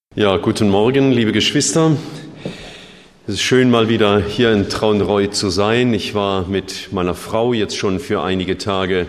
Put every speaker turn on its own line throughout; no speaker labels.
Ja, guten Morgen, liebe Geschwister. Es ist schön, mal wieder hier in Traunreut zu sein. Ich war mit meiner Frau jetzt schon für einige Tage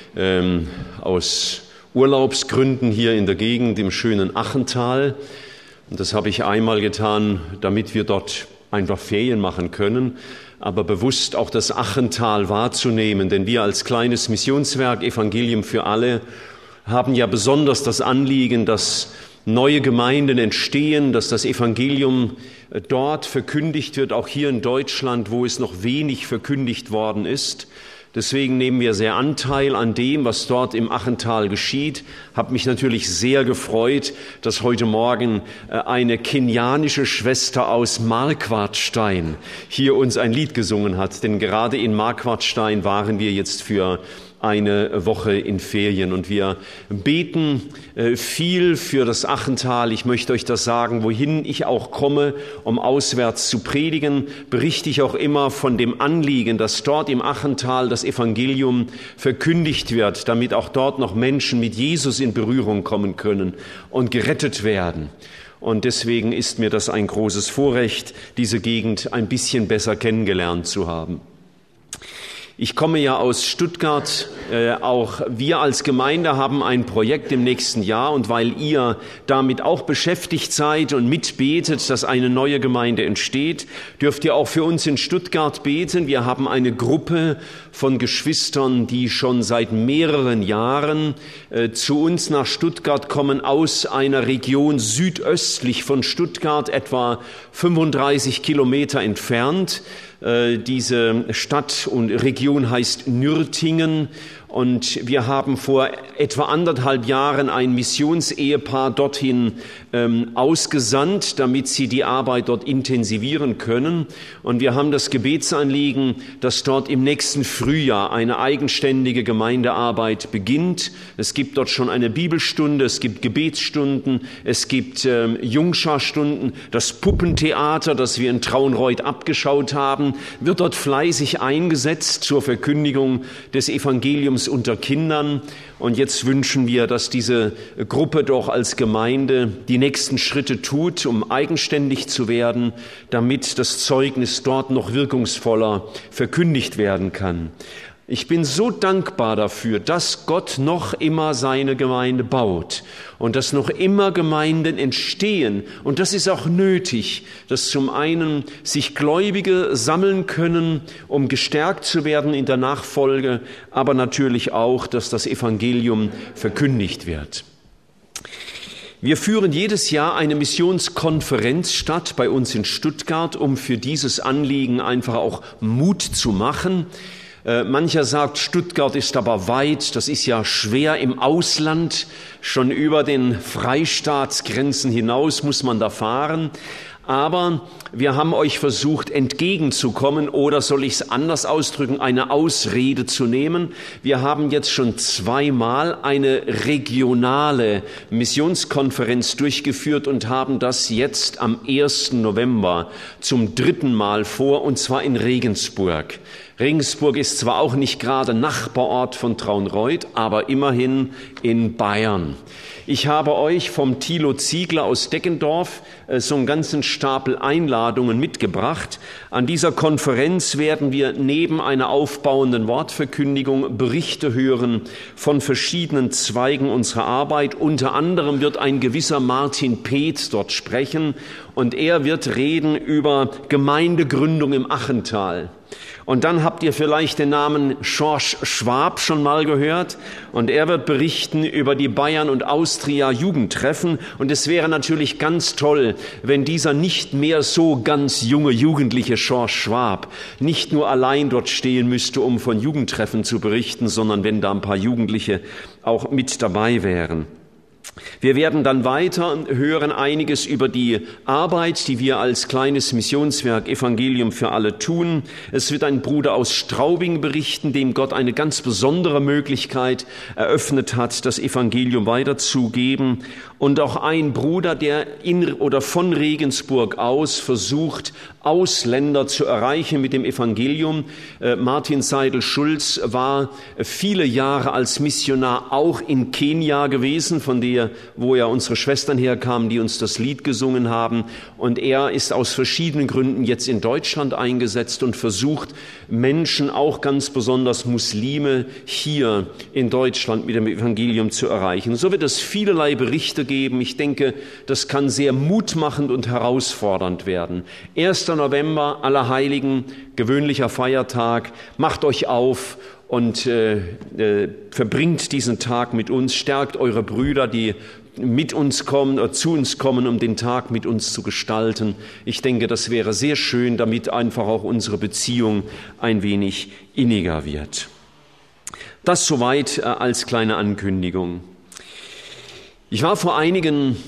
aus Urlaubsgründen hier in der Gegend im schönen Achental. Und das habe ich einmal getan, damit wir dort einfach Ferien machen können, aber bewusst auch das Achental wahrzunehmen. Denn wir als kleines Missionswerk Evangelium für alle haben ja besonders das Anliegen, dass neue Gemeinden entstehen, dass das Evangelium dort verkündigt wird, auch hier in Deutschland, wo es noch wenig verkündigt worden ist. Deswegen nehmen wir sehr Anteil an dem, was dort im Achental geschieht. Habe mich natürlich sehr gefreut, dass heute Morgen eine kenianische Schwester aus Marquardstein hier uns ein Lied gesungen hat. Denn gerade in Marquardstein waren wir jetzt für eine Woche in Ferien und wir beten viel für das Achental. Ich möchte euch das sagen, wohin ich auch komme, um auswärts zu predigen, berichte ich auch immer von dem Anliegen, dass dort im Achental das Evangelium verkündigt wird, damit auch dort noch Menschen mit Jesus in Berührung kommen können und gerettet werden. Und deswegen ist mir das ein großes Vorrecht, diese Gegend ein bisschen besser kennengelernt zu haben. Ich komme ja aus Stuttgart, auch wir als Gemeinde haben ein Projekt im nächsten Jahr und weil ihr damit auch beschäftigt seid und mitbetet, dass eine neue Gemeinde entsteht, dürft ihr auch für uns in Stuttgart beten. Wir haben eine Gruppe von Geschwistern, die schon seit mehreren Jahren zu uns nach Stuttgart kommen, aus einer Region südöstlich von Stuttgart, etwa 35 Kilometer entfernt. Diese Stadt und Region heißt Nürtingen und wir haben vor etwa 1,5 Jahren ein Missionsehepaar dorthin ausgesandt, damit sie die Arbeit dort intensivieren können. Und wir haben das Gebetsanliegen, dass dort im nächsten Frühjahr eine eigenständige Gemeindearbeit beginnt. Es gibt dort schon eine Bibelstunde, es gibt Gebetsstunden, es gibt Jungscharstunden. Das Puppentheater, das wir in Traunreut abgeschaut haben, wird dort fleißig eingesetzt zur Verkündigung des Evangeliums unter Kindern. Und jetzt wünschen wir, dass diese Gruppe doch als Gemeinde die nächsten Schritte tut, um eigenständig zu werden, damit das Zeugnis dort noch wirkungsvoller verkündigt werden kann. Ich bin so dankbar dafür, dass Gott noch immer seine Gemeinde baut und dass noch immer Gemeinden entstehen. Und das ist auch nötig, dass zum einen sich Gläubige sammeln können, um gestärkt zu werden in der Nachfolge, aber natürlich auch, dass das Evangelium verkündigt wird. Wir führen jedes Jahr eine Missionskonferenz statt bei uns in Stuttgart, um für dieses Anliegen einfach auch Mut zu machen. Mancher sagt, Stuttgart ist aber weit, das ist ja schwer im Ausland, schon über den Freistaatsgrenzen hinaus muss man da fahren. Aber wir haben euch versucht, entgegenzukommen oder soll ich es anders ausdrücken, eine Ausrede zu nehmen. Wir haben jetzt schon 2-mal eine regionale Missionskonferenz durchgeführt und haben das jetzt am 1. November zum 3. Mal vor, und zwar in Regensburg. Regensburg ist zwar auch nicht gerade Nachbarort von Traunreut, aber immerhin in Bayern. Ich habe euch vom Thilo Ziegler aus Deggendorf so einen ganzen Stapel Einladungen mitgebracht. An dieser Konferenz werden wir neben einer aufbauenden Wortverkündigung Berichte hören von verschiedenen Zweigen unserer Arbeit. Unter anderem wird ein gewisser Martin Peth dort sprechen und er wird reden über Gemeindegründung im Achental. Und dann habt ihr vielleicht den Namen George Schwab schon mal gehört und er wird berichten über die Bayern und Austria Jugendtreffen und es wäre natürlich ganz toll, wenn dieser nicht mehr so ganz junge Jugendliche George Schwab nicht nur allein dort stehen müsste, um von Jugendtreffen zu berichten, sondern wenn da ein paar Jugendliche auch mit dabei wären. Wir werden dann weiter hören einiges über die Arbeit, die wir als kleines Missionswerk Evangelium für alle tun. Es wird ein Bruder aus Straubing berichten, dem Gott eine ganz besondere Möglichkeit eröffnet hat, das Evangelium weiterzugeben. und auch ein Bruder, der in oder von Regensburg aus versucht, Ausländer zu erreichen mit dem Evangelium. Martin Seidel-Schulz war viele Jahre als Missionar auch in Kenia gewesen, wo ja unsere Schwestern herkamen, die uns das Lied gesungen haben. Und er ist aus verschiedenen Gründen jetzt in Deutschland eingesetzt und versucht, Menschen, auch ganz besonders Muslime, hier in Deutschland mit dem Evangelium zu erreichen. So wird es vielerlei Berichte geben. Ich denke, das kann sehr mutmachend und herausfordernd werden. 1. November, Allerheiligen, gewöhnlicher Feiertag. Macht euch auf und verbringt diesen Tag mit uns. Stärkt eure Brüder, die mit uns kommen oder zu uns kommen, um den Tag mit uns zu gestalten. Ich denke, das wäre sehr schön, damit einfach auch unsere Beziehung ein wenig inniger wird. Das soweit als kleine Ankündigung. Ich war vor einigen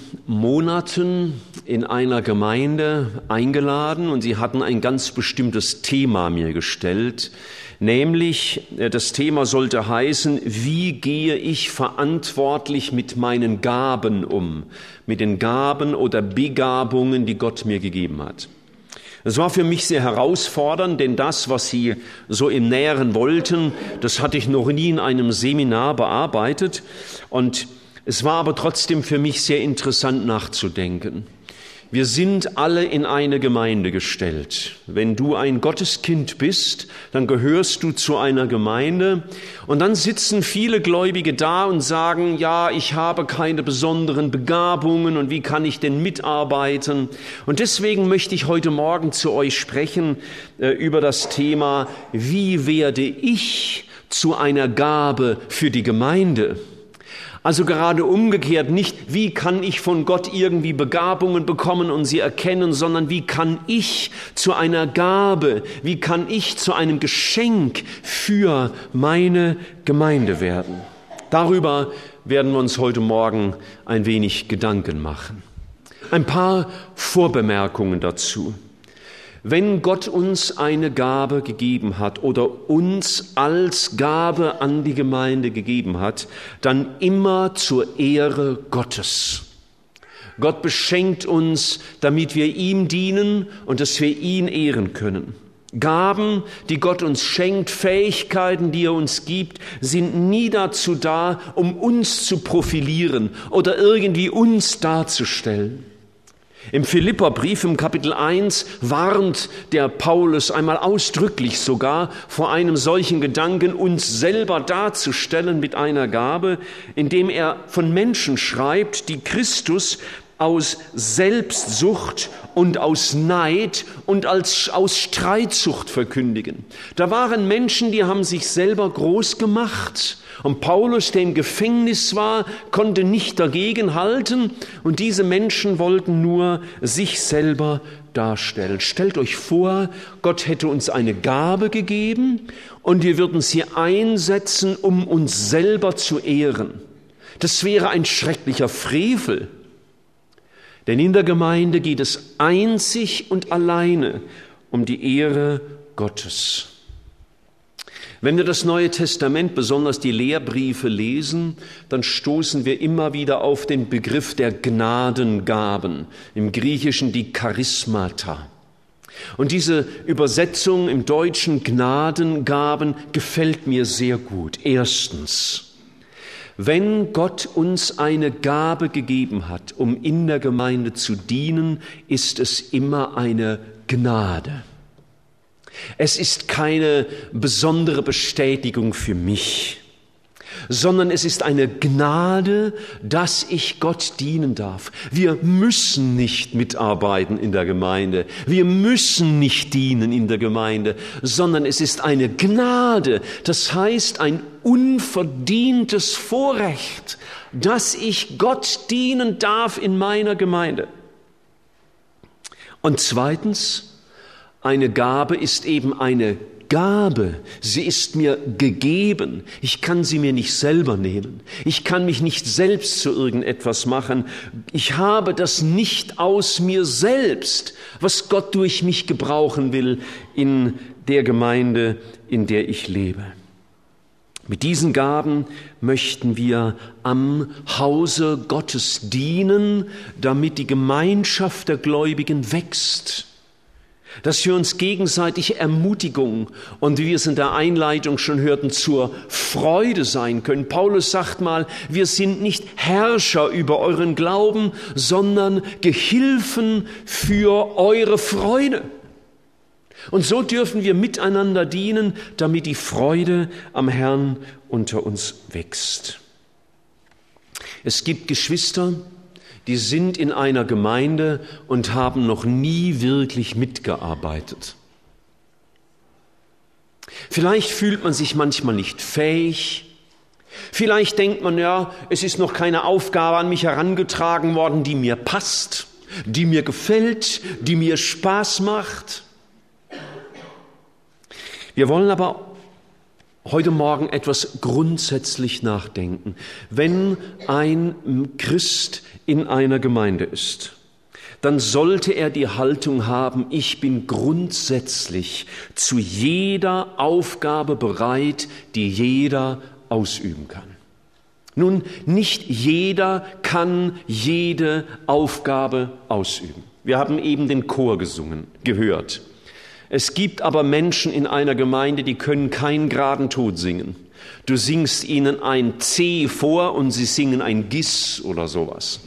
Monaten in einer Gemeinde eingeladen und sie hatten ein ganz bestimmtes Thema mir gestellt, nämlich das Thema sollte heißen, wie gehe ich verantwortlich mit meinen Gaben um, mit den Gaben oder Begabungen, die Gott mir gegeben hat. Es war für mich sehr herausfordernd, denn das, was Sie so im Näheren wollten, das hatte ich noch nie in einem Seminar bearbeitet. Und es war aber trotzdem für mich sehr interessant nachzudenken. Wir sind alle in eine Gemeinde gestellt. Wenn du ein Gotteskind bist, dann gehörst du zu einer Gemeinde. Und dann sitzen viele Gläubige da und sagen, ja, ich habe keine besonderen Begabungen und wie kann ich denn mitarbeiten? Und deswegen möchte ich heute Morgen zu euch sprechen über das Thema, wie werde ich zu einer Gabe für die Gemeinde? Also gerade umgekehrt, nicht wie kann ich von Gott irgendwie Begabungen bekommen und sie erkennen, sondern wie kann ich zu einer Gabe, wie kann ich zu einem Geschenk für meine Gemeinde werden. Darüber werden wir uns heute Morgen ein wenig Gedanken machen. Ein paar Vorbemerkungen dazu. Wenn Gott uns eine Gabe gegeben hat oder uns als Gabe an die Gemeinde gegeben hat, dann immer zur Ehre Gottes. Gott beschenkt uns, damit wir ihm dienen und dass wir ihn ehren können. Gaben, die Gott uns schenkt, Fähigkeiten, die er uns gibt, sind nie dazu da, um uns zu profilieren oder irgendwie uns darzustellen. Im Philipperbrief im Kapitel 1 warnt der Paulus einmal ausdrücklich sogar vor einem solchen Gedanken, uns selber darzustellen mit einer Gabe, indem er von Menschen schreibt, die Christus aus Selbstsucht und aus Neid und aus Streitsucht verkündigen. Da waren Menschen, die haben sich selber groß gemacht. Und Paulus, der im Gefängnis war, konnte nicht dagegen halten. Und diese Menschen wollten nur sich selber darstellen. Stellt euch vor, Gott hätte uns eine Gabe gegeben und wir würden sie einsetzen, um uns selber zu ehren. Das wäre ein schrecklicher Frevel. Denn in der Gemeinde geht es einzig und alleine um die Ehre Gottes. Wenn wir das Neue Testament, besonders die Lehrbriefe lesen, dann stoßen wir immer wieder auf den Begriff der Gnadengaben, im Griechischen die Charismata. Und diese Übersetzung im Deutschen Gnadengaben gefällt mir sehr gut. Erstens, wenn Gott uns eine Gabe gegeben hat, um in der Gemeinde zu dienen, ist es immer eine Gnade. Es ist keine besondere Bestätigung für mich, sondern es ist eine Gnade, dass ich Gott dienen darf. Wir müssen nicht mitarbeiten in der Gemeinde, wir müssen nicht dienen in der Gemeinde, sondern es ist eine Gnade, das heißt ein unverdientes Vorrecht, dass ich Gott dienen darf in meiner Gemeinde. Und zweitens, eine Gabe ist eben eine Gabe. Sie ist mir gegeben. Ich kann sie mir nicht selber nehmen. Ich kann mich nicht selbst zu irgendetwas machen. Ich habe das nicht aus mir selbst, was Gott durch mich gebrauchen will in der Gemeinde, in der ich lebe. Mit diesen Gaben möchten wir am Hause Gottes dienen, damit die Gemeinschaft der Gläubigen wächst, dass wir uns gegenseitig Ermutigung und, wie wir es in der Einleitung schon hörten, zur Freude sein können. Paulus sagt mal, wir sind nicht Herrscher über euren Glauben, sondern Gehilfen für eure Freude. Und so dürfen wir miteinander dienen, damit die Freude am Herrn unter uns wächst. Es gibt Geschwister, die sind in einer Gemeinde und haben noch nie wirklich mitgearbeitet. Vielleicht fühlt man sich manchmal nicht fähig. Vielleicht denkt man, ja, es ist noch keine Aufgabe an mich herangetragen worden, die mir passt, die mir gefällt, die mir Spaß macht. Wir wollen aber heute Morgen etwas grundsätzlich nachdenken. Wenn ein Christ in einer Gemeinde ist, dann sollte er die Haltung haben, ich bin grundsätzlich zu jeder Aufgabe bereit, die jeder ausüben kann. Nun, nicht jeder kann jede Aufgabe ausüben. Wir haben eben den Chor gehört. Es gibt aber Menschen in einer Gemeinde, die können keinen geraden Ton singen. Du singst ihnen ein C vor und sie singen ein Gis oder sowas.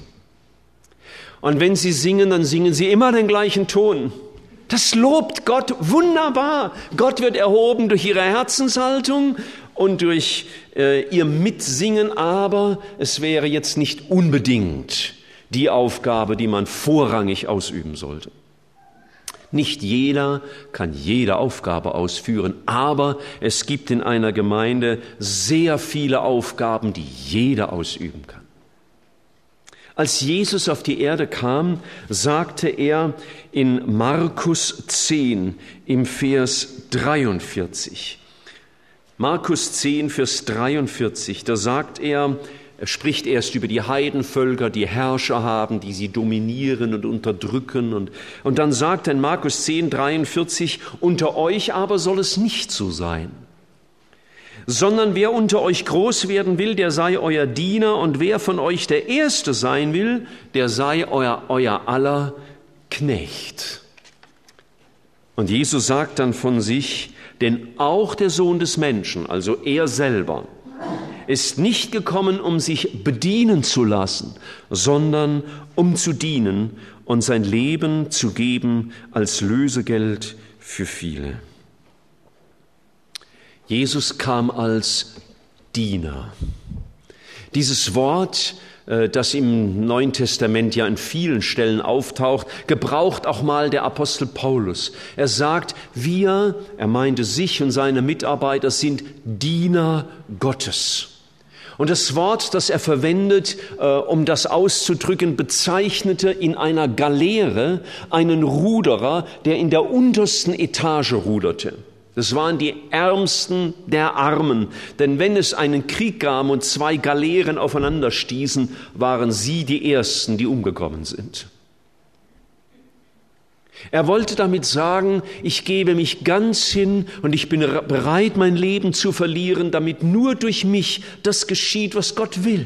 Und wenn sie singen, dann singen sie immer den gleichen Ton. Das lobt Gott wunderbar. Gott wird erhoben durch ihre Herzenshaltung und durch ihr Mitsingen, aber es wäre jetzt nicht unbedingt die Aufgabe, die man vorrangig ausüben sollte. Nicht jeder kann jede Aufgabe ausführen, aber es gibt in einer Gemeinde sehr viele Aufgaben, die jeder ausüben kann. Als Jesus auf die Erde kam, sagte er in Markus 10 im Vers 43. Markus 10, Vers 43, da sagt er spricht erst über die Heidenvölker, die Herrscher haben, die sie dominieren und unterdrücken. Und dann sagt er in Markus 10, 43, unter euch aber soll es nicht so sein, sondern wer unter euch groß werden will, der sei euer Diener, und wer von euch der Erste sein will, der sei euer aller Knecht. Und Jesus sagt dann von sich, denn auch der Sohn des Menschen, also er selber, ist nicht gekommen, um sich bedienen zu lassen, sondern um zu dienen und sein Leben zu geben als Lösegeld für viele. Jesus kam als Diener. Dieses Wort, das im Neuen Testament ja in vielen Stellen auftaucht, gebraucht auch mal der Apostel Paulus. Er sagt, er meinte sich und seine Mitarbeiter, sind Diener Gottes. Und das Wort, das er verwendet, um das auszudrücken, bezeichnete in einer Galeere einen Ruderer, der in der untersten Etage ruderte. Das waren die Ärmsten der Armen, denn wenn es einen Krieg gab und zwei Galeeren aufeinander stießen, waren sie die Ersten, die umgekommen sind. Er wollte damit sagen, ich gebe mich ganz hin und ich bin bereit, mein Leben zu verlieren, damit nur durch mich das geschieht, was Gott will.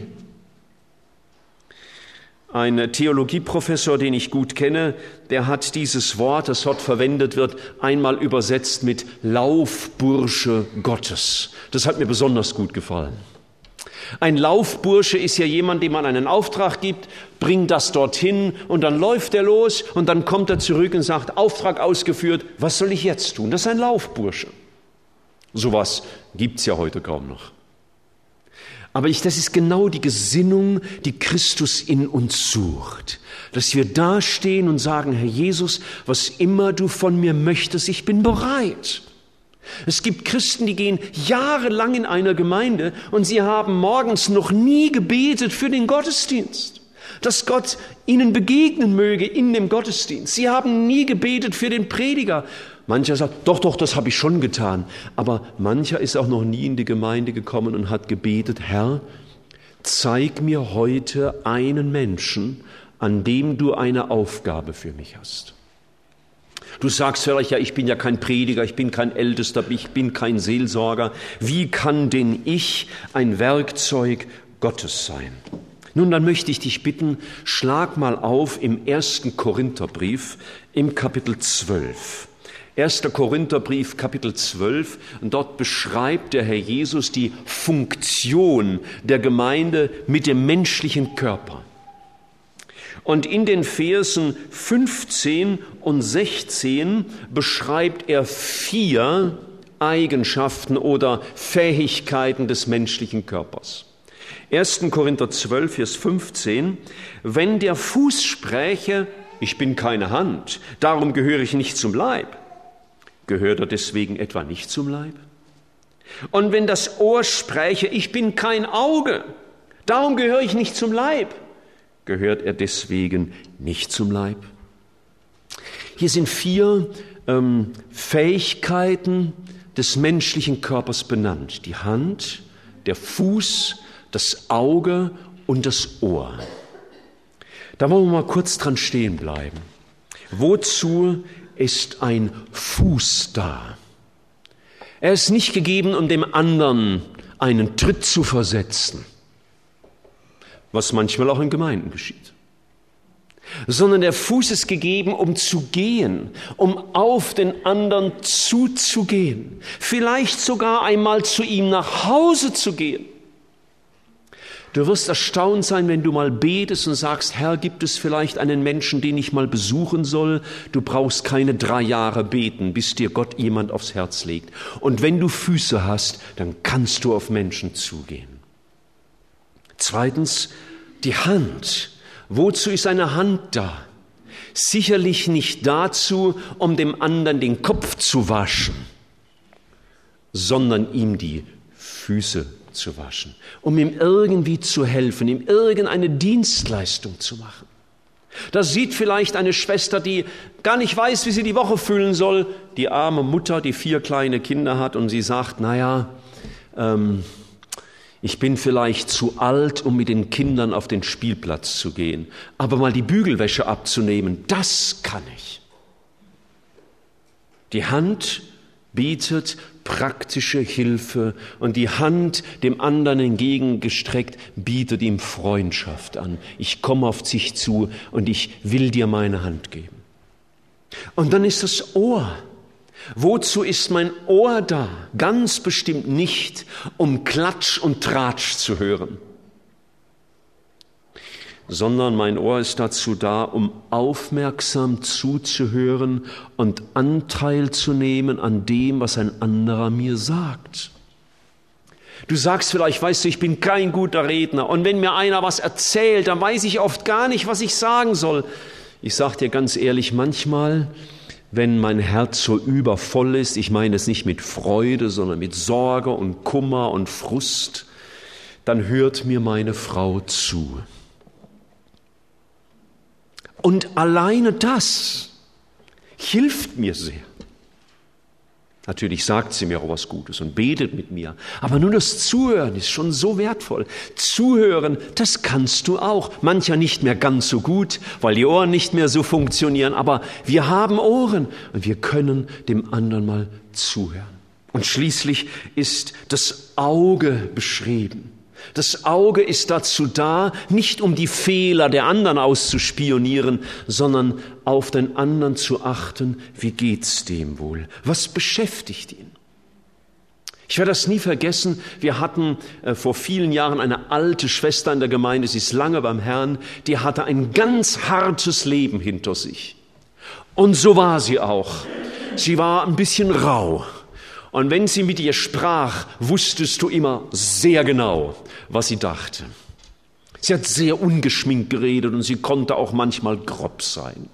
Ein Theologieprofessor, den ich gut kenne, der hat dieses Wort, das dort verwendet wird, einmal übersetzt mit Laufbursche Gottes. Das hat mir besonders gut gefallen. Ein Laufbursche ist ja jemand, dem man einen Auftrag gibt, bring das dorthin und dann läuft er los und dann kommt er zurück und sagt, Auftrag ausgeführt, was soll ich jetzt tun? Das ist ein Laufbursche. Sowas gibt's ja heute kaum noch. Aber das ist genau die Gesinnung, die Christus in uns sucht. Dass wir dastehen und sagen, Herr Jesus, was immer du von mir möchtest, ich bin bereit. Es gibt Christen, die gehen jahrelang in einer Gemeinde und sie haben morgens noch nie gebetet für den Gottesdienst, dass Gott ihnen begegnen möge in dem Gottesdienst. Sie haben nie gebetet für den Prediger. Mancher sagt, doch, das habe ich schon getan. Aber mancher ist auch noch nie in die Gemeinde gekommen und hat gebetet, Herr, zeig mir heute einen Menschen, an dem du eine Aufgabe für mich hast. Du sagst vielleicht, ja, ich bin ja kein Prediger, ich bin kein Ältester, ich bin kein Seelsorger. Wie kann denn ich ein Werkzeug Gottes sein? Nun, dann möchte ich dich bitten, schlag mal auf im 1. Korintherbrief im Kapitel 12. 1. Korintherbrief, Kapitel 12, und dort beschreibt der Herr Jesus die Funktion der Gemeinde mit dem menschlichen Körper. Und in den Versen 15 und 16 beschreibt er 4 Eigenschaften oder Fähigkeiten des menschlichen Körpers. 1. Korinther 12, Vers 15, wenn der Fuß spräche, ich bin keine Hand, darum gehöre ich nicht zum Leib, gehört er deswegen etwa nicht zum Leib? Und wenn das Ohr spräche, ich bin kein Auge, darum gehöre ich nicht zum Leib, gehört er deswegen nicht zum Leib? Hier sind 4 Fähigkeiten des menschlichen Körpers benannt. Die Hand, der Fuß, das Auge und das Ohr. Da wollen wir mal kurz dran stehen bleiben. Wozu ist ein Fuß da? Er ist nicht gegeben, um dem anderen einen Tritt zu versetzen, was manchmal auch in Gemeinden geschieht, sondern der Fuß ist gegeben, um zu gehen, um auf den anderen zuzugehen, vielleicht sogar einmal zu ihm nach Hause zu gehen. Du wirst erstaunt sein, wenn du mal betest und sagst, Herr, gibt es vielleicht einen Menschen, den ich mal besuchen soll? Du brauchst keine 3 Jahre beten, bis dir Gott jemand aufs Herz legt. Und wenn du Füße hast, dann kannst du auf Menschen zugehen. Zweitens, die Hand. Wozu ist eine Hand da? Sicherlich nicht dazu, um dem anderen den Kopf zu waschen, sondern ihm die Füße zu waschen, um ihm irgendwie zu helfen, ihm irgendeine Dienstleistung zu machen. Da sieht vielleicht eine Schwester, die gar nicht weiß, wie sie die Woche füllen soll, die arme Mutter, die 4 kleine Kinder hat, und sie sagt, ich bin vielleicht zu alt, um mit den Kindern auf den Spielplatz zu gehen, aber mal die Bügelwäsche abzunehmen, das kann ich. Die Hand bietet praktische Hilfe und die Hand dem anderen entgegengestreckt bietet ihm Freundschaft an. Ich komme auf dich zu und ich will dir meine Hand geben. Und dann ist das Ohr. Wozu ist mein Ohr da? Ganz bestimmt nicht, um Klatsch und Tratsch zu hören, sondern mein Ohr ist dazu da, um aufmerksam zuzuhören und Anteil zu nehmen an dem, was ein anderer mir sagt. Du sagst vielleicht, weißt du, ich bin kein guter Redner, und wenn mir einer was erzählt, dann weiß ich oft gar nicht, was ich sagen soll. Ich sage dir ganz ehrlich, manchmal, wenn mein Herz so übervoll ist, ich meine es nicht mit Freude, sondern mit Sorge und Kummer und Frust, dann hört mir meine Frau zu. Und alleine das hilft mir sehr. Natürlich sagt sie mir auch was Gutes und betet mit mir. Aber nur das Zuhören ist schon so wertvoll. Zuhören, das kannst du auch. Mancher nicht mehr ganz so gut, weil die Ohren nicht mehr so funktionieren. Aber wir haben Ohren und wir können dem anderen mal zuhören. Und schließlich ist das Auge beschrieben. Das Auge ist dazu da, nicht um die Fehler der anderen auszuspionieren, sondern auf den anderen zu achten, wie geht's dem wohl? Was beschäftigt ihn? Ich werde das nie vergessen, wir hatten vor vielen Jahren eine alte Schwester in der Gemeinde, sie ist lange beim Herrn, die hatte ein ganz hartes Leben hinter sich. Und so war sie auch. Sie war ein bisschen rau. Und wenn sie mit ihr sprach, wusstest du immer sehr genau, was sie dachte. Sie hat sehr ungeschminkt geredet und sie konnte auch manchmal grob sein.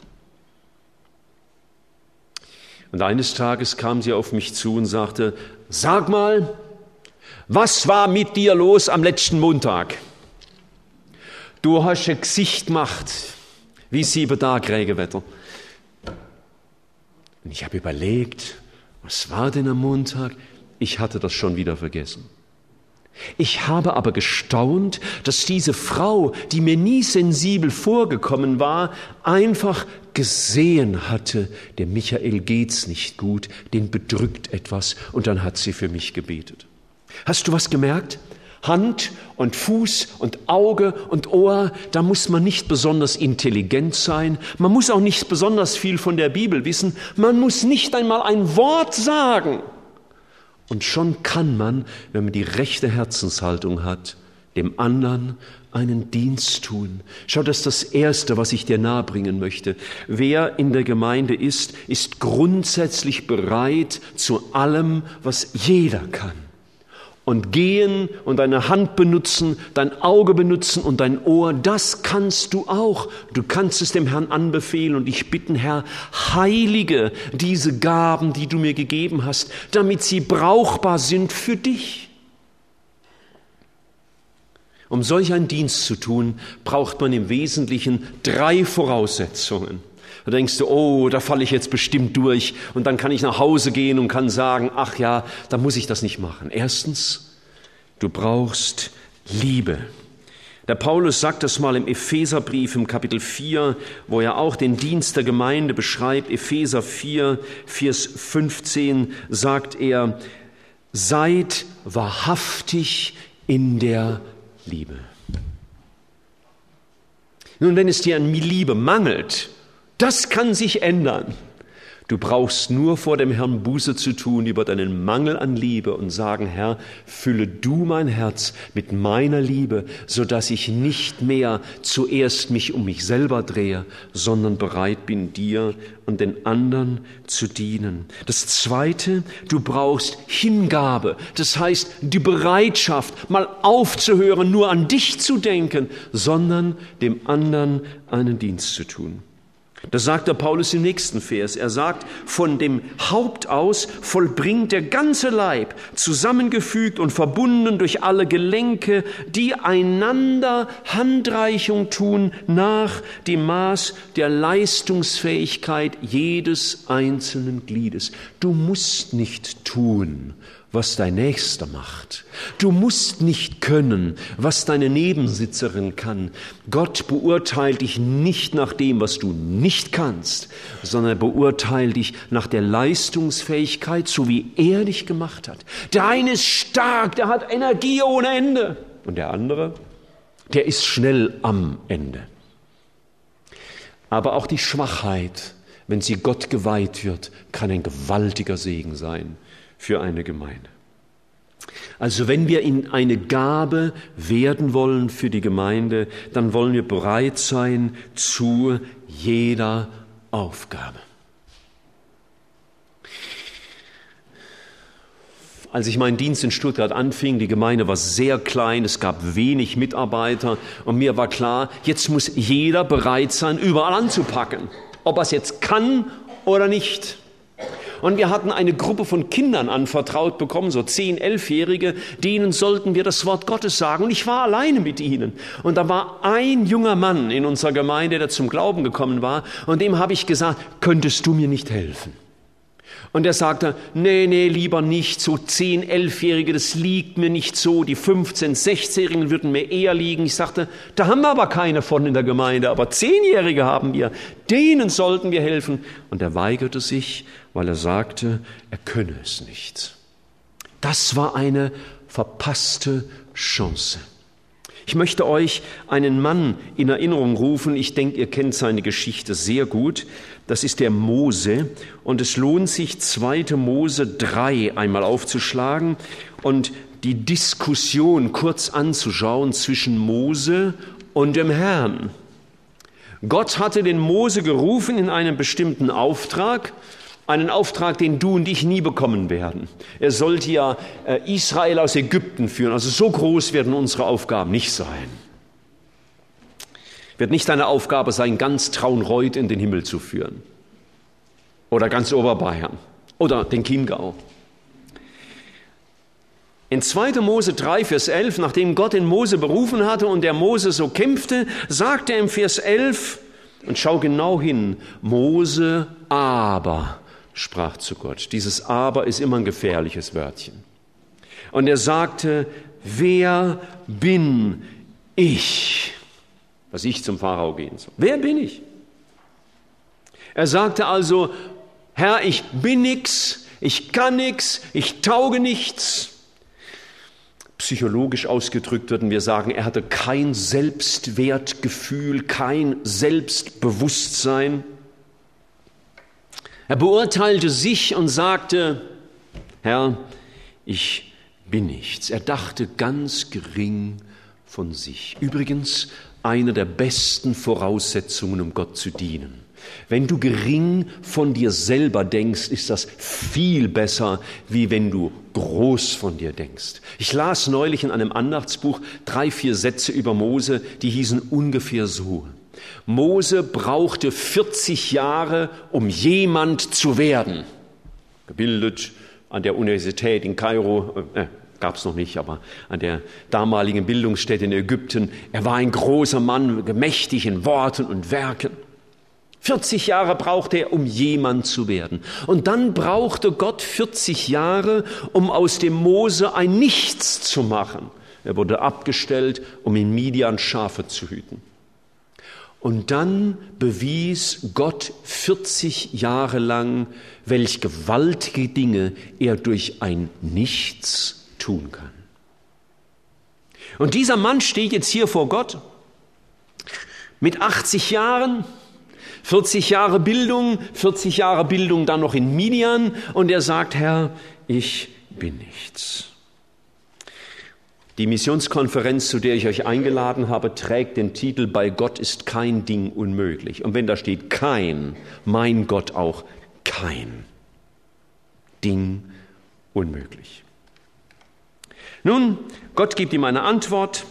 Und eines Tages kam sie auf mich zu und sagte, sag mal, was war mit dir los am letzten Montag? Du hast ein Gesicht gemacht, wie 7 Tage Regenwetter. Und ich habe überlegt, was war denn am Montag? Ich hatte das schon wieder vergessen. Ich habe aber gestaunt, dass diese Frau, die mir nie sensibel vorgekommen war, einfach gesehen hatte, dem Michael geht's nicht gut, den bedrückt etwas, und dann hat sie für mich gebetet. Hast du was gemerkt? Hand und Fuß und Auge und Ohr, da muss man nicht besonders intelligent sein, man muss auch nicht besonders viel von der Bibel wissen, man muss nicht einmal ein Wort sagen. Und schon kann man, wenn man die rechte Herzenshaltung hat, dem anderen einen Dienst tun. Schau, das ist das Erste, was ich dir nahebringen möchte. Wer in der Gemeinde ist, ist grundsätzlich bereit zu allem, was jeder kann. Und gehen und deine Hand benutzen, dein Auge benutzen und dein Ohr, das kannst du auch. Du kannst es dem Herrn anbefehlen und dich bitten, Herr, heilige diese Gaben, die du mir gegeben hast, damit sie brauchbar sind für dich. Um solch einen Dienst zu tun, braucht man im Wesentlichen 3 Voraussetzungen. Da denkst du, oh, da falle ich jetzt bestimmt durch und dann kann ich nach Hause gehen und kann sagen, ach ja, da muss ich das nicht machen. Erstens, du brauchst Liebe. Der Paulus sagt das mal im Epheserbrief im Kapitel 4, wo er auch den Dienst der Gemeinde beschreibt. Epheser 4, Vers 15 sagt er, seid wahrhaftig in der Liebe. Nun, wenn es dir an Liebe mangelt, das kann sich ändern. Du brauchst nur vor dem Herrn Buße zu tun über deinen Mangel an Liebe und sagen, Herr, fülle du mein Herz mit meiner Liebe, sodass ich nicht mehr zuerst mich um mich selber drehe, sondern bereit bin, dir und den anderen zu dienen. Das Zweite, du brauchst Hingabe. Das heißt, die Bereitschaft, mal aufzuhören, nur an dich zu denken, sondern dem anderen einen Dienst zu tun. Das sagt der Paulus im nächsten Vers. Er sagt, von dem Haupt aus vollbringt der ganze Leib, zusammengefügt und verbunden durch alle Gelenke, die einander Handreichung tun nach dem Maß der Leistungsfähigkeit jedes einzelnen Gliedes. Du musst nicht tun, was dein Nächster macht. Du musst nicht können, was deine Nebensitzerin kann. Gott beurteilt dich nicht nach dem, was du nicht kannst, sondern er beurteilt dich nach der Leistungsfähigkeit, so wie er dich gemacht hat. Der eine ist stark, der hat Energie ohne Ende. Und der andere, der ist schnell am Ende. Aber auch die Schwachheit, wenn sie Gott geweiht wird, kann ein gewaltiger Segen sein für eine Gemeinde. Also wenn wir in eine Gabe werden wollen für die Gemeinde, dann wollen wir bereit sein zu jeder Aufgabe. Als ich meinen Dienst in Stuttgart anfing, die Gemeinde war sehr klein, es gab wenig Mitarbeiter und mir war klar, jetzt muss jeder bereit sein, überall anzupacken, ob er es jetzt kann oder nicht. Und wir hatten eine Gruppe von Kindern anvertraut bekommen, so 10-, 11-Jährige, denen sollten wir das Wort Gottes sagen. Und ich war alleine mit ihnen. Und da war ein junger Mann in unserer Gemeinde, der zum Glauben gekommen war. Und dem habe ich gesagt, könntest du mir nicht helfen? Und er sagte, nee, lieber nicht, so 10-, 11-Jährige, das liegt mir nicht so, die 15-, 16-Jährigen würden mir eher liegen. Ich sagte, da haben wir aber keine von in der Gemeinde, aber 10-Jährige haben wir, denen sollten wir helfen. Und er weigerte sich, weil er sagte, er könne es nicht. Das war eine verpasste Chance. Ich möchte euch einen Mann in Erinnerung rufen. Ich denke, ihr kennt seine Geschichte sehr gut. Das ist der Mose. Und es lohnt sich, 2. Mose 3 einmal aufzuschlagen und die Diskussion kurz anzuschauen zwischen Mose und dem Herrn. Gott hatte den Mose gerufen in einen bestimmten Auftrag, einen Auftrag, den du und ich nie bekommen werden. Er sollte ja Israel aus Ägypten führen. Also so groß werden unsere Aufgaben nicht sein. Wird nicht deine Aufgabe sein, ganz Traunreut in den Himmel zu führen. Oder ganz Oberbayern. Oder den Chiemgau. In 2. Mose 3, Vers 11, nachdem Gott den Mose berufen hatte und der Mose so kämpfte, sagt er im Vers 11, und schau genau hin, Mose aber sprach zu Gott. Dieses aber ist immer ein gefährliches Wörtchen. Und er sagte, wer bin ich, dass ich zum Pharao gehen soll? Wer bin ich? Er sagte also, Herr, ich bin nix, ich kann nix, ich tauge nichts. Psychologisch ausgedrückt würden wir sagen, er hatte kein Selbstwertgefühl, kein Selbstbewusstsein. Er beurteilte sich und sagte, Herr, ich bin nichts. Er dachte ganz gering von sich. Übrigens eine der besten Voraussetzungen, um Gott zu dienen. Wenn du gering von dir selber denkst, ist das viel besser, wie wenn du groß von dir denkst. Ich las neulich in einem Andachtsbuch 3-4 Sätze über Mose, die hießen ungefähr so. Mose brauchte 40 Jahre, um jemand zu werden. Gebildet an der Universität in Kairo, gab es noch nicht, aber an der damaligen Bildungsstätte in Ägypten. Er war ein großer Mann, mächtig in Worten und Werken. 40 Jahre brauchte er, um jemand zu werden. Und dann brauchte Gott 40 Jahre, um aus dem Mose ein Nichts zu machen. Er wurde abgestellt, um in Midian Schafe zu hüten. Und dann bewies Gott 40 Jahre lang, welch gewaltige Dinge er durch ein Nichts tun kann. Und dieser Mann steht jetzt hier vor Gott mit 80 Jahren, 40 Jahre Bildung dann noch in Midian und er sagt, Herr, ich bin nichts. Die Missionskonferenz, zu der ich euch eingeladen habe, trägt den Titel Bei Gott ist kein Ding unmöglich. Und wenn da steht kein, mein Gott auch kein Ding unmöglich. Nun, Gott gibt ihm eine Antwort,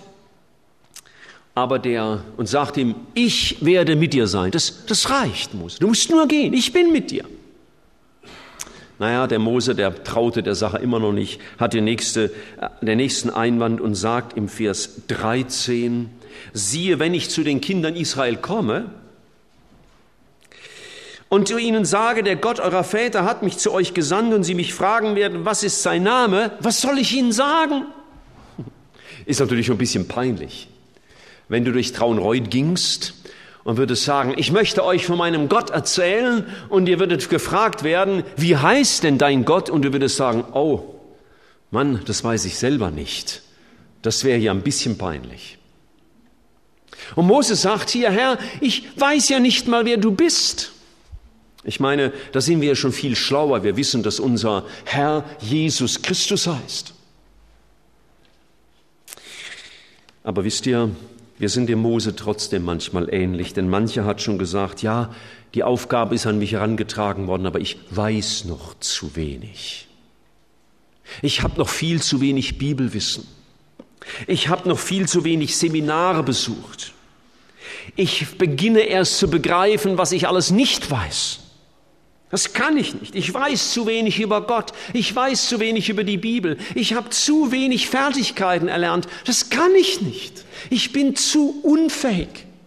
und sagt ihm, ich werde mit dir sein. Das reicht, Mose. Du musst nur gehen, ich bin mit dir. Naja, der Mose, der traute der Sache immer noch nicht, hat den nächsten Einwand und sagt im Vers 13, siehe, wenn ich zu den Kindern Israel komme und zu ihnen sage, der Gott eurer Väter hat mich zu euch gesandt und sie mich fragen werden, was ist sein Name, was soll ich ihnen sagen? Ist natürlich schon ein bisschen peinlich. Wenn du durch Traunreut gingst und würdest sagen, ich möchte euch von meinem Gott erzählen und ihr würdet gefragt werden, wie heißt denn dein Gott? Und du würdest sagen, oh Mann, das weiß ich selber nicht. Das wäre ja ein bisschen peinlich. Und Mose sagt hier, Herr, ich weiß ja nicht mal, wer du bist. Ich meine, da sind wir ja schon viel schlauer. Wir wissen, dass unser Herr Jesus Christus heißt. Aber wisst ihr, wir sind dem Mose trotzdem manchmal ähnlich, denn mancher hat schon gesagt, ja, die Aufgabe ist an mich herangetragen worden, aber ich weiß noch zu wenig. Ich habe noch viel zu wenig Bibelwissen. Ich habe noch viel zu wenig Seminare besucht. Ich beginne erst zu begreifen, was ich alles nicht weiß. Das kann ich nicht. Ich weiß zu wenig über Gott. Ich weiß zu wenig über die Bibel. Ich habe zu wenig Fertigkeiten erlernt. Das kann ich nicht. Ich bin zu unfähig.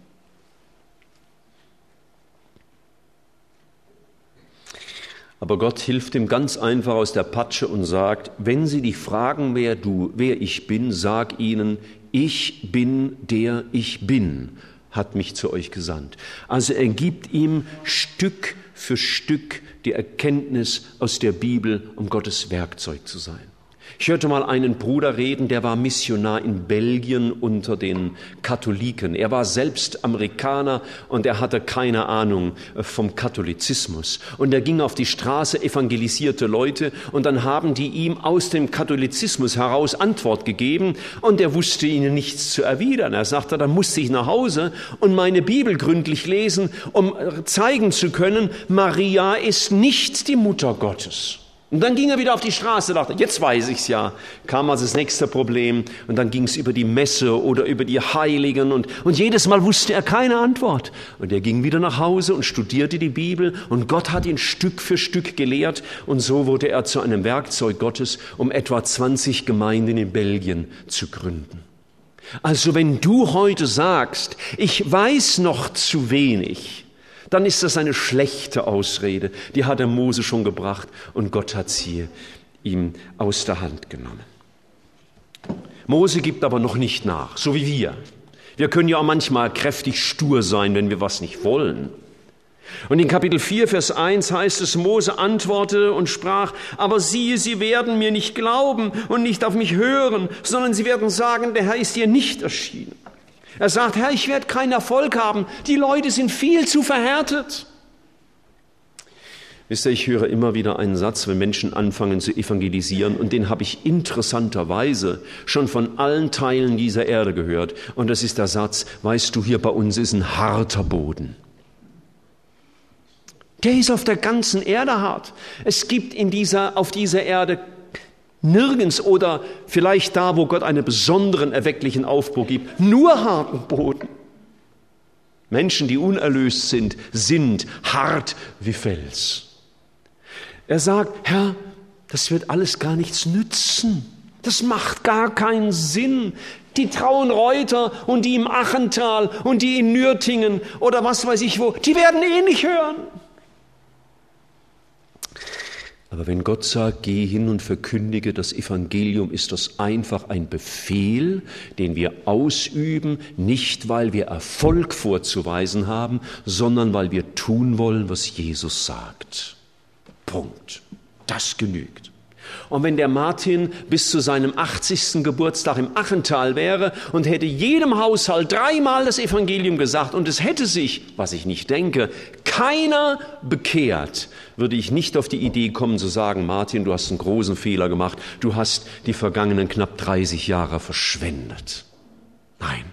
Aber Gott hilft ihm ganz einfach aus der Patsche und sagt, wenn sie dich fragen, wer ich bin, sag ihnen, ich bin der ich bin, hat mich zu euch gesandt. Also er gibt ihm Stück für Stück die Erkenntnis aus der Bibel, um Gottes Werkzeug zu sein. Ich hörte mal einen Bruder reden, der war Missionar in Belgien unter den Katholiken. Er war selbst Amerikaner und er hatte keine Ahnung vom Katholizismus. Und er ging auf die Straße, evangelisierte Leute und dann haben die ihm aus dem Katholizismus heraus Antwort gegeben und er wusste ihnen nichts zu erwidern. Er sagte, dann musste ich nach Hause und meine Bibel gründlich lesen, um zeigen zu können, Maria ist nicht die Mutter Gottes. Und dann ging er wieder auf die Straße, dachte, jetzt weiß ich's ja. Kam also das nächste Problem und dann ging es über die Messe oder über die Heiligen und jedes Mal wusste er keine Antwort. Und er ging wieder nach Hause und studierte die Bibel und Gott hat ihn Stück für Stück gelehrt und so wurde er zu einem Werkzeug Gottes, um etwa 20 Gemeinden in Belgien zu gründen. Also wenn du heute sagst, ich weiß noch zu wenig, dann ist das eine schlechte Ausrede. Die hat der Mose schon gebracht und Gott hat sie ihm aus der Hand genommen. Mose gibt aber noch nicht nach, so wie wir. Wir können ja auch manchmal kräftig stur sein, wenn wir was nicht wollen. Und in Kapitel 4, Vers 1 heißt es, Mose antwortete und sprach, aber siehe, sie werden mir nicht glauben und nicht auf mich hören, sondern sie werden sagen, der Herr ist dir nicht erschienen. Er sagt, Herr, ich werde keinen Erfolg haben, die Leute sind viel zu verhärtet. Wisst ihr, ich höre immer wieder einen Satz, wenn Menschen anfangen zu evangelisieren, und den habe ich interessanterweise schon von allen Teilen dieser Erde gehört. Und das ist der Satz, weißt du, hier bei uns ist ein harter Boden. Der ist auf der ganzen Erde hart. Es gibt auf dieser Erde nirgends oder vielleicht da, wo Gott einen besonderen erwecklichen Aufbruch gibt, nur harten Boden. Menschen, die unerlöst sind hart wie Fels. Er sagt, Herr, das wird alles gar nichts nützen. Das macht gar keinen Sinn. Die Traunreuter und die im Achental und die in Nürtingen oder was weiß ich wo, die werden nicht hören. Aber wenn Gott sagt, geh hin und verkündige das Evangelium, ist das einfach ein Befehl, den wir ausüben, nicht weil wir Erfolg vorzuweisen haben, sondern weil wir tun wollen, was Jesus sagt. Punkt. Das genügt. Und wenn der Martin bis zu seinem 80. Geburtstag im Achental wäre und hätte jedem Haushalt 3-mal das Evangelium gesagt und es hätte sich, was ich nicht denke, keiner bekehrt, würde ich nicht auf die Idee kommen zu sagen, Martin, du hast einen großen Fehler gemacht, du hast die vergangenen knapp 30 Jahre verschwendet. Nein.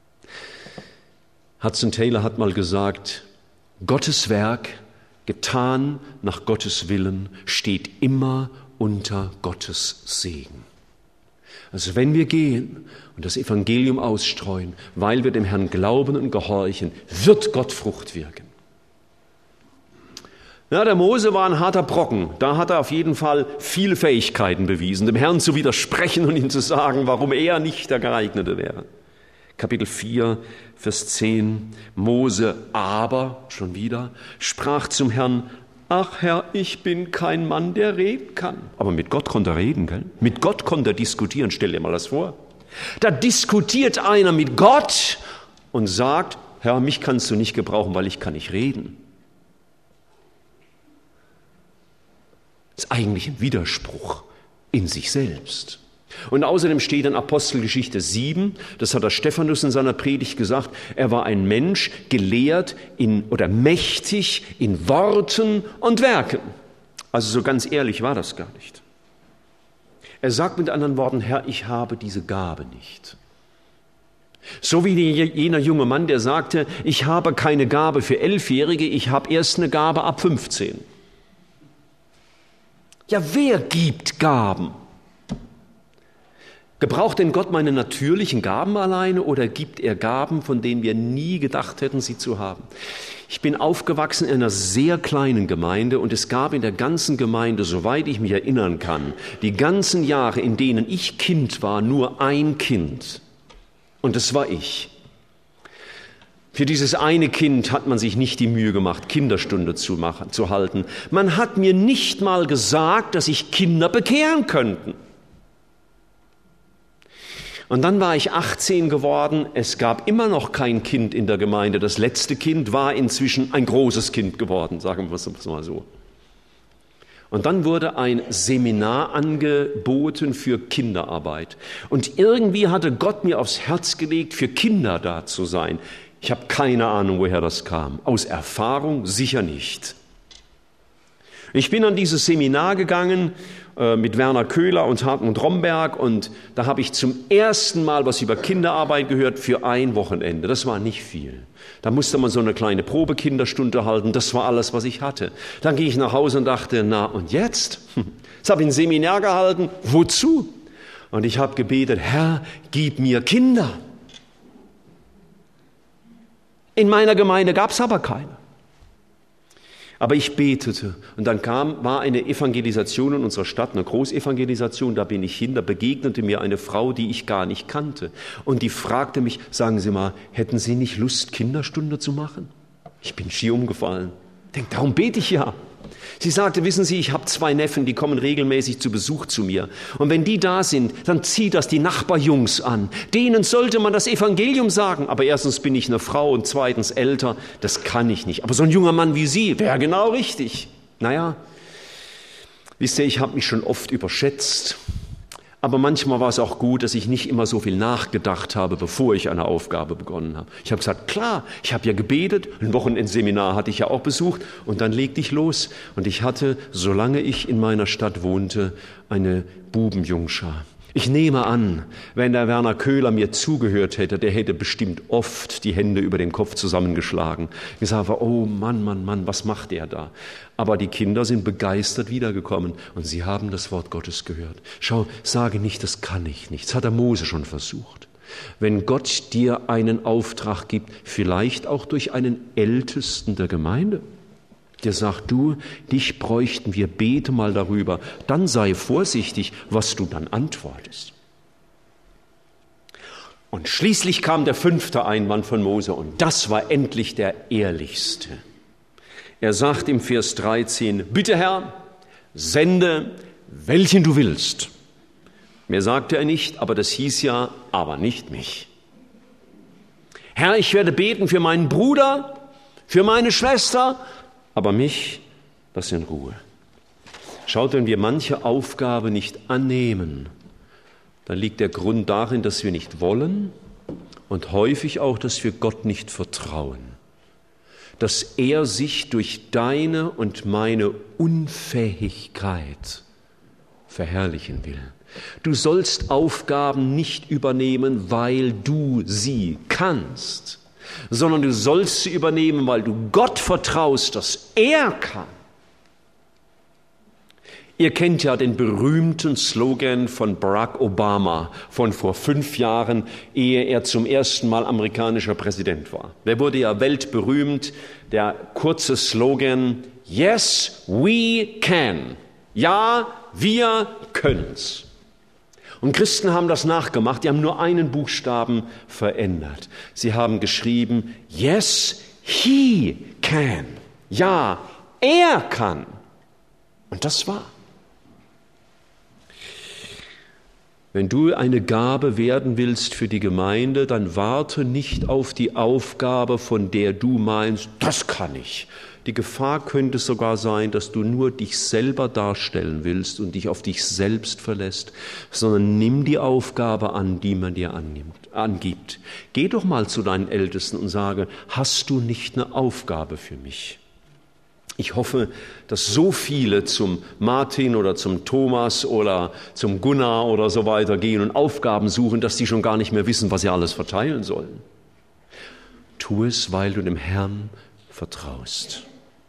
Hudson Taylor hat mal gesagt, Gottes Werk, getan nach Gottes Willen, steht immer unter Gottes Segen. Also wenn wir gehen und das Evangelium ausstreuen, weil wir dem Herrn glauben und gehorchen, wird Gott Frucht wirken. Ja, der Mose war ein harter Brocken. Da hat er auf jeden Fall viele Fähigkeiten bewiesen, dem Herrn zu widersprechen und ihm zu sagen, warum er nicht der Geeignete wäre. Kapitel 4, Vers 10, Mose aber, schon wieder, sprach zum Herrn, ach Herr, ich bin kein Mann, der reden kann. Aber mit Gott konnte er reden, gell? Mit Gott konnte er diskutieren, stell dir mal das vor. Da diskutiert einer mit Gott und sagt, Herr, mich kannst du nicht gebrauchen, weil ich kann nicht reden. Das ist eigentlich ein Widerspruch in sich selbst. Und außerdem steht in Apostelgeschichte 7, das hat der Stephanus in seiner Predigt gesagt, er war ein Mensch, gelehrt oder mächtig in Worten und Werken. Also so ganz ehrlich war das gar nicht. Er sagt mit anderen Worten, Herr, ich habe diese Gabe nicht. So wie jener junge Mann, der sagte, ich habe keine Gabe für 11-Jährige, ich habe erst eine Gabe ab 15. Ja, wer gibt Gaben? Gebraucht denn Gott meine natürlichen Gaben alleine oder gibt er Gaben, von denen wir nie gedacht hätten, sie zu haben? Ich bin aufgewachsen in einer sehr kleinen Gemeinde und es gab in der ganzen Gemeinde, soweit ich mich erinnern kann, die ganzen Jahre, in denen ich Kind war, nur ein Kind. Und das war ich. Für dieses eine Kind hat man sich nicht die Mühe gemacht, Kinderstunde zu halten. Man hat mir nicht mal gesagt, dass sich Kinder bekehren könnten. Und dann war ich 18 geworden, es gab immer noch kein Kind in der Gemeinde. Das letzte Kind war inzwischen ein großes Kind geworden, sagen wir es mal so. Und dann wurde ein Seminar angeboten für Kinderarbeit. Und irgendwie hatte Gott mir aufs Herz gelegt, für Kinder da zu sein. Ich habe keine Ahnung, woher das kam. Aus Erfahrung sicher nicht. Ich bin an dieses Seminar gegangen mit Werner Köhler und Hartmut Romberg und da habe ich zum ersten Mal was über Kinderarbeit gehört für ein Wochenende. Das war nicht viel. Da musste man so eine kleine Probekinderstunde halten. Das war alles, was ich hatte. Dann gehe ich nach Hause und dachte, na und jetzt? Jetzt habe ich ein Seminar gehalten. Wozu? Und ich habe gebetet, Herr, gib mir Kinder. In meiner Gemeinde gab es aber keine. Aber ich betete und dann war eine Evangelisation in unserer Stadt, eine Großevangelisation, da bin ich hin, da begegnete mir eine Frau, die ich gar nicht kannte. Und die fragte mich, sagen Sie mal, hätten Sie nicht Lust, Kinderstunde zu machen? Ich bin schier umgefallen. Darum bete ich ja. Sie sagte, wissen Sie, ich habe 2 Neffen, die kommen regelmäßig zu Besuch zu mir. Und wenn die da sind, dann zieht das die Nachbarjungs an. Denen sollte man das Evangelium sagen. Aber erstens bin ich eine Frau und zweitens älter. Das kann ich nicht. Aber so ein junger Mann wie Sie wäre genau richtig. Naja, wisst ihr, ich habe mich schon oft überschätzt. Aber manchmal war es auch gut, dass ich nicht immer so viel nachgedacht habe, bevor ich eine Aufgabe begonnen habe. Ich habe gesagt, klar, ich habe ja gebetet, ein Wochenendseminar hatte ich ja auch besucht und dann legte ich los. Und ich hatte, solange ich in meiner Stadt wohnte, eine Bubenjungschar. Ich nehme an, wenn der Werner Köhler mir zugehört hätte, der hätte bestimmt oft die Hände über den Kopf zusammengeschlagen. Ich sage, oh Mann, was macht der da? Aber die Kinder sind begeistert wiedergekommen und sie haben das Wort Gottes gehört. Schau, sage nicht, das kann ich nicht. Das hat der Mose schon versucht. Wenn Gott dir einen Auftrag gibt, vielleicht auch durch einen Ältesten der Gemeinde, der sagt, du, dich bräuchten wir, bete mal darüber, dann sei vorsichtig, was du dann antwortest. Und schließlich kam der 5. Einwand von Mose und das war endlich der ehrlichste. Er sagt im Vers 13, bitte Herr, sende, welchen du willst. Mehr sagte er nicht, aber das hieß ja, aber nicht mich. Herr, ich werde beten für meinen Bruder, für meine Schwester, aber mich, lass in Ruhe. Schaut, wenn wir manche Aufgabe nicht annehmen, dann liegt der Grund darin, dass wir nicht wollen und häufig auch, dass wir Gott nicht vertrauen. Dass er sich durch deine und meine Unfähigkeit verherrlichen will. Du sollst Aufgaben nicht übernehmen, weil du sie kannst, sondern du sollst sie übernehmen, weil du Gott vertraust, dass er kann. Ihr kennt ja den berühmten Slogan von Barack Obama von vor 5 Jahren, ehe er zum ersten Mal amerikanischer Präsident war. Der wurde ja weltberühmt, der kurze Slogan, Yes, we can. Ja, wir können's. Und Christen haben das nachgemacht, die haben nur einen Buchstaben verändert. Sie haben geschrieben, Yes, he can. Ja, er kann. Und das war. Wenn du eine Gabe werden willst für die Gemeinde, dann warte nicht auf die Aufgabe, von der du meinst, das kann ich. Die Gefahr könnte sogar sein, dass du nur dich selber darstellen willst und dich auf dich selbst verlässt, sondern nimm die Aufgabe an, die man dir angibt. Geh doch mal zu deinen Ältesten und sage, hast du nicht eine Aufgabe für mich? Ich hoffe, dass so viele zum Martin oder zum Thomas oder zum Gunnar oder so weiter gehen und Aufgaben suchen, dass die schon gar nicht mehr wissen, was sie alles verteilen sollen. Tu es, weil du dem Herrn vertraust.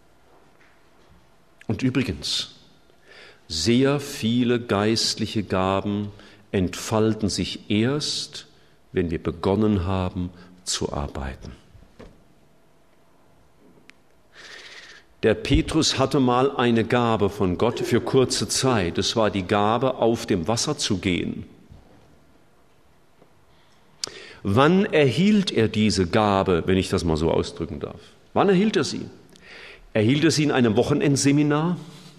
Und übrigens, sehr viele geistliche Gaben entfalten sich erst, wenn wir begonnen haben zu arbeiten. Der Petrus hatte mal eine Gabe von Gott für kurze Zeit. Es war die Gabe, auf dem Wasser zu gehen. Wann erhielt er diese Gabe, wenn ich das mal so ausdrücken darf? Wann erhielt er sie? Erhielt er sie in einem Wochenendseminar?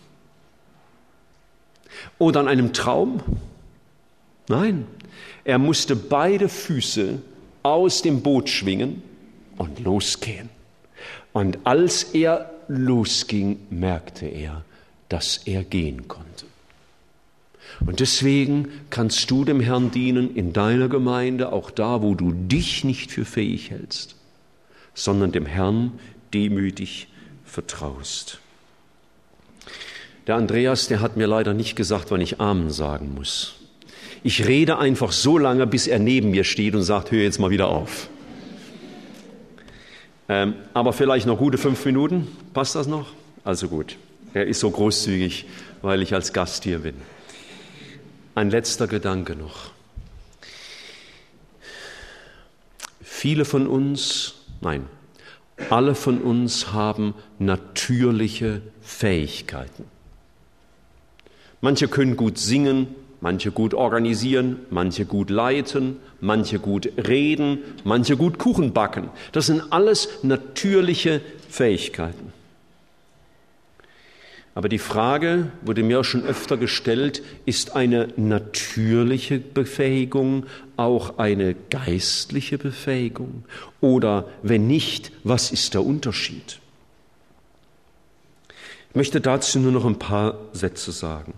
Oder in einem Traum? Nein, er musste beide Füße aus dem Boot schwingen und losgehen. Und als er losging, merkte er, dass er gehen konnte. Und deswegen kannst du dem Herrn dienen in deiner Gemeinde, auch da, wo du dich nicht für fähig hältst, sondern dem Herrn demütig vertraust. Der Andreas, der hat mir leider nicht gesagt, wann ich Amen sagen muss. Ich rede einfach so lange, bis er neben mir steht und sagt, hör jetzt mal wieder auf. Aber vielleicht noch gute 5 Minuten. Passt das noch? Also gut. Er ist so großzügig, weil ich als Gast hier bin. Ein letzter Gedanke noch. Viele von uns, nein, alle von uns haben natürliche Fähigkeiten. Manche können gut singen, manche gut organisieren, manche gut leiten, manche gut reden, manche gut Kuchen backen. Das sind alles natürliche Fähigkeiten. Aber die Frage wurde mir auch schon öfter gestellt, ist eine natürliche Befähigung auch eine geistliche Befähigung? Oder wenn nicht, was ist der Unterschied? Ich möchte dazu nur noch ein paar Sätze sagen.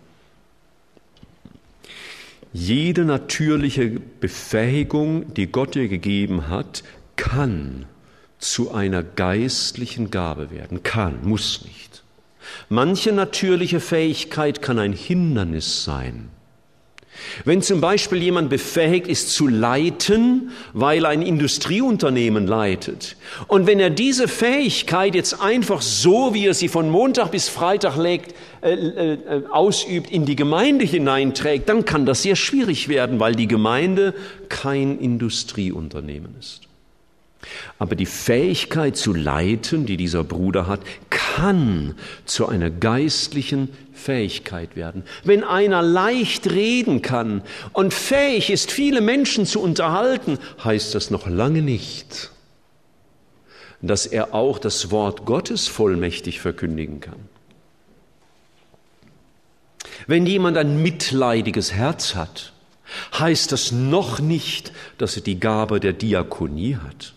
Jede natürliche Befähigung, die Gott dir gegeben hat, kann zu einer geistlichen Gabe werden. Kann, muss nicht. Manche natürliche Fähigkeit kann ein Hindernis sein. Wenn zum Beispiel jemand befähigt ist zu leiten, weil ein Industrieunternehmen leitet, und wenn er diese Fähigkeit jetzt einfach so, wie er sie von Montag bis Freitag ausübt, in die Gemeinde hineinträgt, dann kann das sehr schwierig werden, weil die Gemeinde kein Industrieunternehmen ist. Aber die Fähigkeit zu leiten, die dieser Bruder hat, kann zu einer geistlichen Fähigkeit werden. Wenn einer leicht reden kann und fähig ist, viele Menschen zu unterhalten, heißt das noch lange nicht, dass er auch das Wort Gottes vollmächtig verkündigen kann. Wenn jemand ein mitleidiges Herz hat, heißt das noch nicht, dass er die Gabe der Diakonie hat.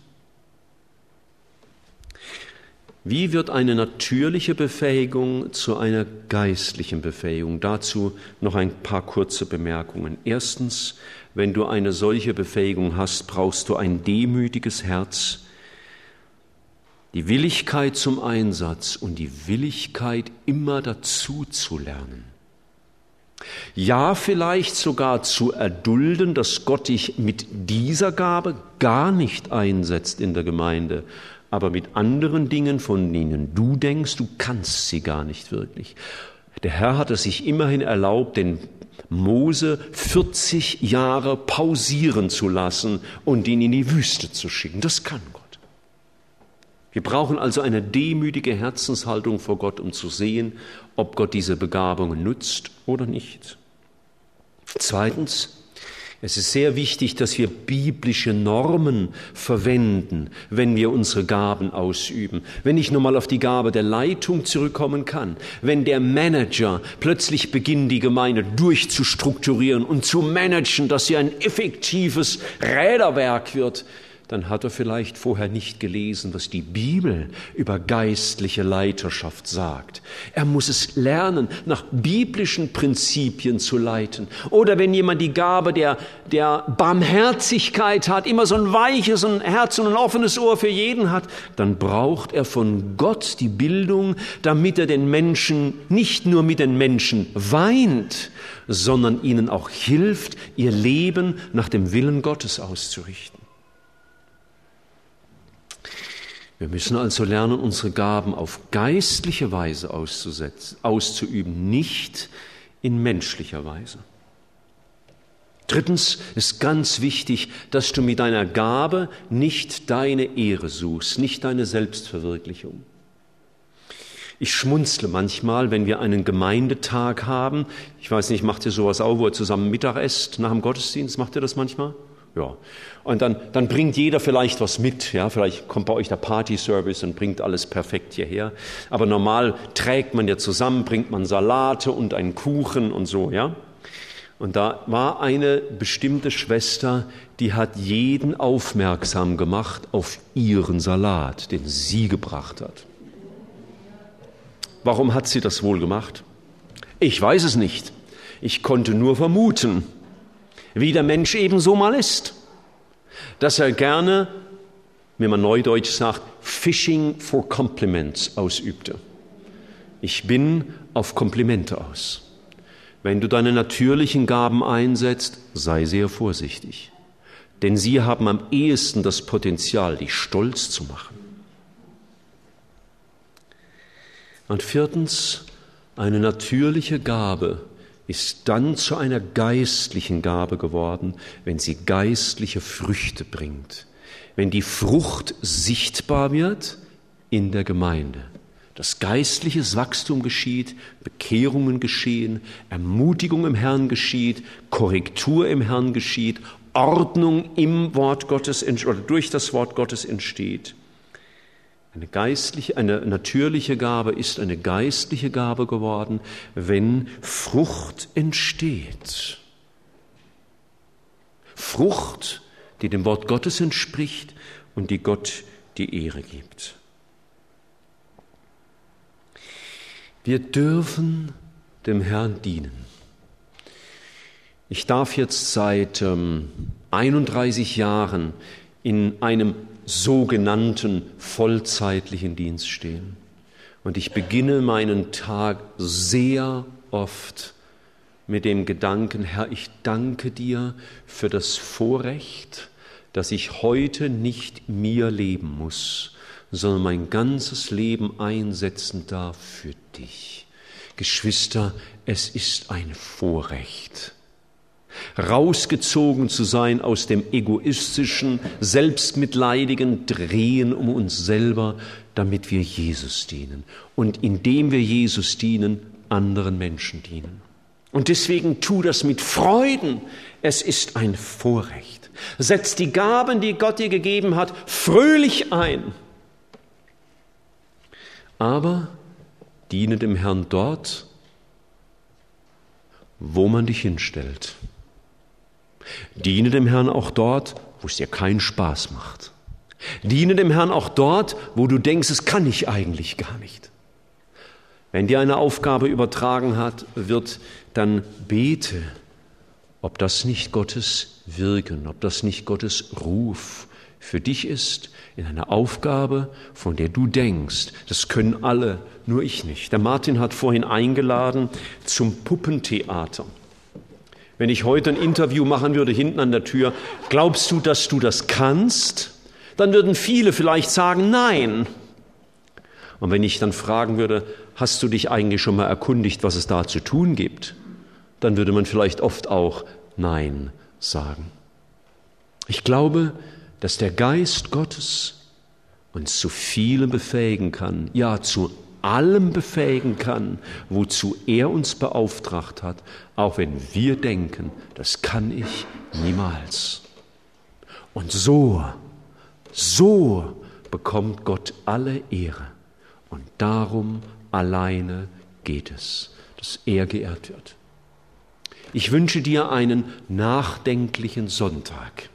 Wie wird eine natürliche Befähigung zu einer geistlichen Befähigung? Dazu noch ein paar kurze Bemerkungen. Erstens, wenn du eine solche Befähigung hast, brauchst du ein demütiges Herz, die Willigkeit zum Einsatz und die Willigkeit, immer dazu zu lernen. Ja, vielleicht sogar zu erdulden, dass Gott dich mit dieser Gabe gar nicht einsetzt in der Gemeinde, aber mit anderen Dingen, von denen du denkst, du kannst sie gar nicht wirklich. Der Herr hat es sich immerhin erlaubt, den Mose 40 Jahre pausieren zu lassen und ihn in die Wüste zu schicken. Das kann Gott. Wir brauchen also eine demütige Herzenshaltung vor Gott, um zu sehen, ob Gott diese Begabungen nutzt oder nicht. Zweitens, es ist sehr wichtig, dass wir biblische Normen verwenden, wenn wir unsere Gaben ausüben. Wenn ich nochmal auf die Gabe der Leitung zurückkommen kann, wenn der Manager plötzlich beginnt, die Gemeinde durchzustrukturieren und zu managen, dass sie ein effektives Räderwerk wird, dann hat er vielleicht vorher nicht gelesen, was die Bibel über geistliche Leiterschaft sagt. Er muss es lernen, nach biblischen Prinzipien zu leiten. Oder wenn jemand die Gabe der Barmherzigkeit hat, immer so ein weiches Herz und ein offenes Ohr für jeden hat, dann braucht er von Gott die Bildung, damit er den Menschen nicht nur mit den Menschen weint, sondern ihnen auch hilft, ihr Leben nach dem Willen Gottes auszurichten. Wir müssen also lernen, unsere Gaben auf geistliche Weise auszuüben, nicht in menschlicher Weise. Drittens ist ganz wichtig, dass du mit deiner Gabe nicht deine Ehre suchst, nicht deine Selbstverwirklichung. Ich schmunzle manchmal, wenn wir einen Gemeindetag haben. Ich weiß nicht, macht ihr sowas auch, wo ihr zusammen Mittag esst nach dem Gottesdienst? Macht ihr das manchmal? Ja. Und dann bringt jeder vielleicht was mit. Ja, vielleicht kommt bei euch der Party-Service und bringt alles perfekt hierher. Aber normal trägt man ja zusammen, bringt man Salate und einen Kuchen und so, ja. Und da war eine bestimmte Schwester, die hat jeden aufmerksam gemacht auf ihren Salat, den sie gebracht hat. Warum hat sie das wohl gemacht? Ich weiß es nicht. Ich konnte nur vermuten, wie der Mensch eben so mal ist, dass er gerne, wie man neudeutsch sagt, Fishing for Compliments ausübte. Ich bin auf Komplimente aus. Wenn du deine natürlichen Gaben einsetzt, sei sehr vorsichtig, denn sie haben am ehesten das Potenzial, dich stolz zu machen. Und viertens, eine natürliche Gabe ist dann zu einer geistlichen Gabe geworden, wenn sie geistliche Früchte bringt, wenn die Frucht sichtbar wird in der Gemeinde. Dass geistliches Wachstum geschieht, Bekehrungen geschehen, Ermutigung im Herrn geschieht, Korrektur im Herrn geschieht, Ordnung im Wort Gottes oder durch das Wort Gottes entsteht. Eine natürliche Gabe ist eine geistliche Gabe geworden, wenn Frucht entsteht. Frucht, die dem Wort Gottes entspricht und die Gott die Ehre gibt. Wir dürfen dem Herrn dienen. Ich darf jetzt seit 31 Jahren in einem sogenannten vollzeitlichen Dienst stehen. Und ich beginne meinen Tag sehr oft mit dem Gedanken, Herr, ich danke dir für das Vorrecht, dass ich heute nicht mir leben muss, sondern mein ganzes Leben einsetzen darf für dich. Geschwister, es ist ein Vorrecht, rausgezogen zu sein aus dem egoistischen, selbstmitleidigen Drehen um uns selber, damit wir Jesus dienen. Und indem wir Jesus dienen, anderen Menschen dienen. Und deswegen tu das mit Freuden. Es ist ein Vorrecht. Setz die Gaben, die Gott dir gegeben hat, fröhlich ein. Aber diene dem Herrn dort, wo man dich hinstellt. Diene dem Herrn auch dort, wo es dir keinen Spaß macht. Diene dem Herrn auch dort, wo du denkst, es kann ich eigentlich gar nicht. Wenn dir eine Aufgabe übertragen wird, dann bete, ob das nicht Gottes Wirken, ob das nicht Gottes Ruf für dich ist, in einer Aufgabe, von der du denkst, das können alle, nur ich nicht. Der Martin hat vorhin eingeladen zum Puppentheater. Wenn ich heute ein Interview machen würde, hinten an der Tür, glaubst du, dass du das kannst? Dann würden viele vielleicht sagen, nein. Und wenn ich dann fragen würde, hast du dich eigentlich schon mal erkundigt, was es da zu tun gibt? Dann würde man vielleicht oft auch nein sagen. Ich glaube, dass der Geist Gottes uns zu vielem befähigen kann, ja zu allem befähigen kann, wozu er uns beauftragt hat, auch wenn wir denken, das kann ich niemals. Und so bekommt Gott alle Ehre. Und darum alleine geht es, dass er geehrt wird. Ich wünsche dir einen nachdenklichen Sonntag.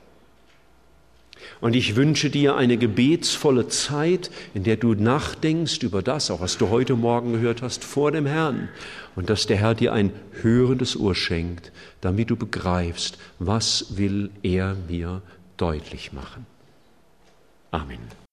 Und ich wünsche dir eine gebetsvolle Zeit, in der du nachdenkst über das, auch was du heute Morgen gehört hast, vor dem Herrn. Und dass der Herr dir ein hörendes Ohr schenkt, damit du begreifst, was will er mir deutlich machen. Amen.